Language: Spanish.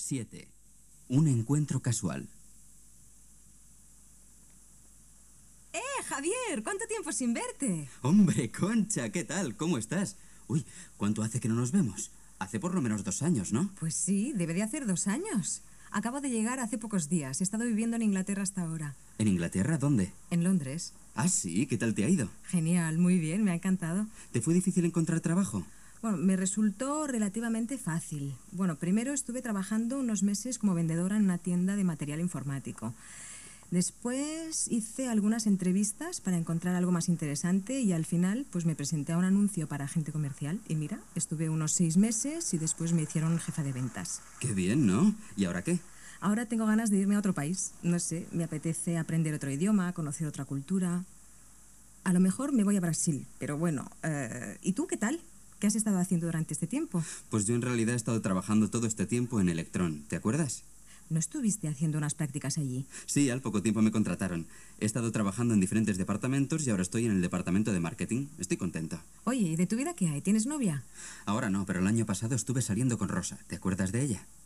7. Un encuentro casual. Javier! ¿Cuánto tiempo sin verte? Hombre, Concha, ¿qué tal? ¿Cómo estás? Uy, ¿cuánto hace que no nos vemos? Hace por lo menos 2 años, ¿no? Pues sí, debe de hacer 2 años. Acabo de llegar hace pocos días. He estado viviendo en Inglaterra hasta ahora. ¿En Inglaterra? ¿Dónde? En Londres. Ah, sí, ¿qué tal te ha ido? Genial, muy bien, me ha encantado. ¿Te fue difícil encontrar trabajo? Bueno, me resultó relativamente fácil. Bueno, primero estuve trabajando unos meses como vendedora en una tienda de material informático. Después hice algunas entrevistas para encontrar algo más interesante y al final pues me presenté a un anuncio para agente comercial y mira, estuve unos 6 meses y después me hicieron jefa de ventas. Qué bien, ¿no? ¿Y ahora qué? Ahora tengo ganas de irme a otro país. No sé, me apetece aprender otro idioma, conocer otra cultura. A lo mejor me voy a Brasil, pero bueno, ¿y tú qué tal? ¿Qué has estado haciendo durante este tiempo? Pues yo en realidad he estado trabajando todo este tiempo en Electron, ¿te acuerdas? ¿No estuviste haciendo unas prácticas allí? Sí, al poco tiempo me contrataron. He estado trabajando en diferentes departamentos y ahora estoy en el departamento de marketing. Estoy contento. Oye, ¿y de tu vida qué hay? ¿Tienes novia? Ahora no, pero el año pasado estuve saliendo con Rosa. ¿Te acuerdas de ella?